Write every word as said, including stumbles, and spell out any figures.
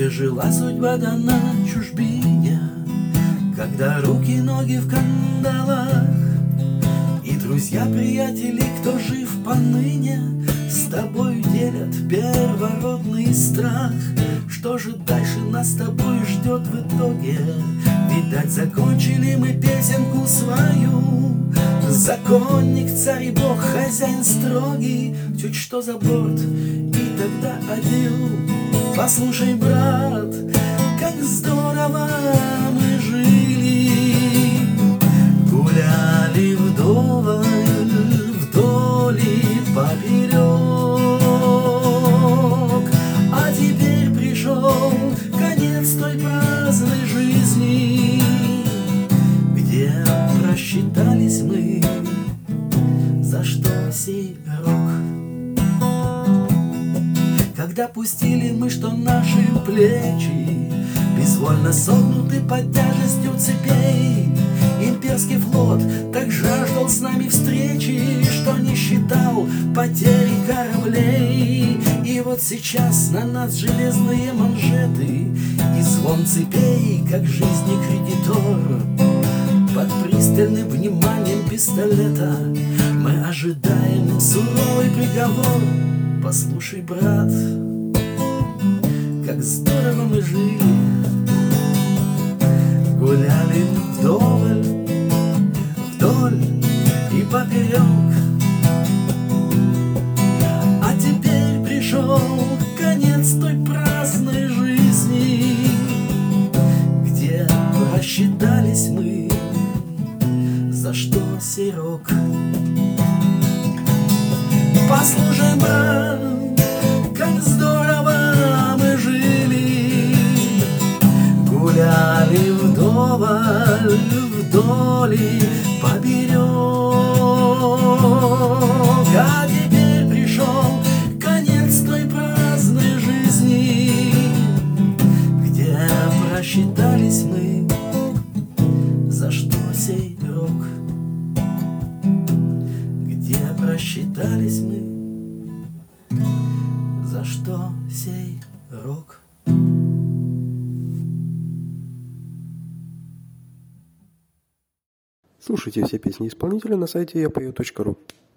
тяжела судьба дана чужбине, когда руки, ноги в кандалах, и друзья, приятели, кто жив поныне, с тобой делят первородный страх. Что же дальше нас с тобой ждет в итоге? Видать, закончили мы песенку свою. Законник, царь и бог, хозяин строгий, чуть что за борт, и тогда один. Послушай, брат, как здорово мы жили, гуляли вдоволь, вдоль и поперек. А теперь пришел конец той праздной жизни, где просчитались мы, за что сей рок. Когда пустили мы, что наши плечи безвольно согнуты под тяжестью цепей, имперский флот так жаждал с нами встречи, что не считал потери кораблей. И вот сейчас на нас железные манжеты и звон цепей, как жизни кредитор. Под пристальным вниманием пистолета мы ожидаем суровый приговор. Послушай, брат, как здорово мы жили, гуляли вдоволь, вдоль и поперек. А теперь пришел конец той праздной жизни, где просчитались мы, за что сей рок. Послушай, брат, как здорово мы жили, гуляли вдоволь, вдоль и поперек. А теперь пришел конец той праздной жизни, где просчитались мы, за что сей рок. Где просчитались мы, за что сей рок. Слушайте все песни исполнителя на сайте я пою точка ру.